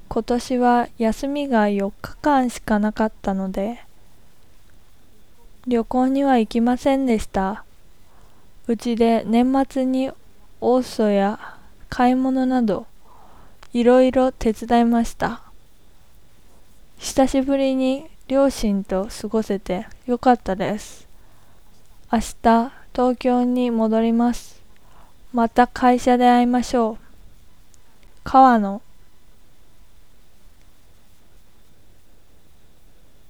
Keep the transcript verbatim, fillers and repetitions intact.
今年は休みがよっかかんしかなかったので、旅行には行きませんでした。うちで年末に大掃や買い物などいろいろ手伝いました。久しぶりに両親と過ごせてよかったです。明日東京に戻ります。また会社で会いましょう。川野